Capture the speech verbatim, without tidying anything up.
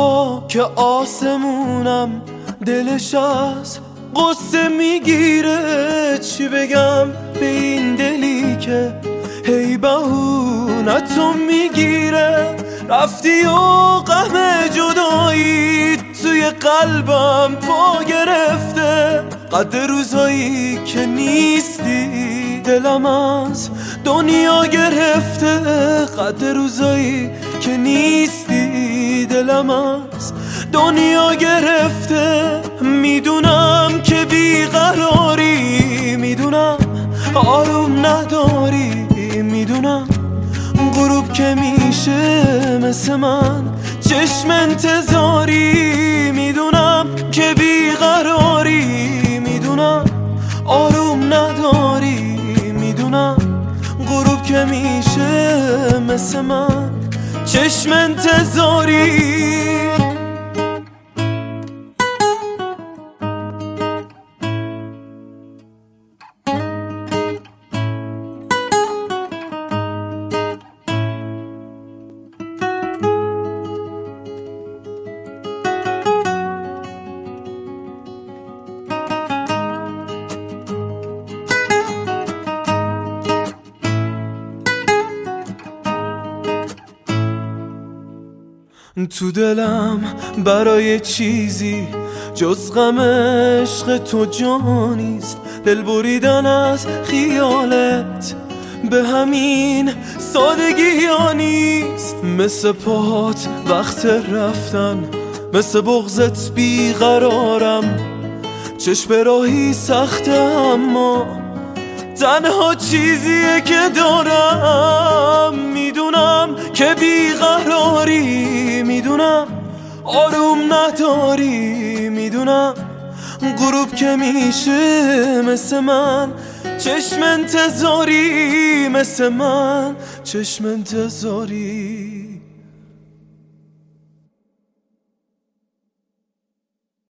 شبا که آسمونم دلش از قصه میگیره، چی بگم به این دلی که هی بهونتو میگیره. رفتی و غم جدایی توی قلبم پا گرفته، قدر روزایی که نیستی دلم از دنیا گرفته، قدر روزایی که نیستی دلم از دنیا گرفته. میدونم که بیقراری، میدونم آروم نداری، میدونم غروب که میشه مثل من چشم انتظاری، میدونم که بیقراری، میدونم آروم نداری، میدونم غروب که میشه مثل من چشم انتظاری. تو دلم برای چیزی جز غم عشق تو جا نیست، دل بریدن از خیالت به همین سادگی ها نیست. مثل پاهات وقت رفتن، مثل بغضت بیقرارم، چشم راهی سخته اما تنها چیزیه که دارم. میدونم که بیقراری، میدونم آروم نداری، میدونم غروب که میشه مثل من چشم انتظاری، مثل من چشم انتظاری.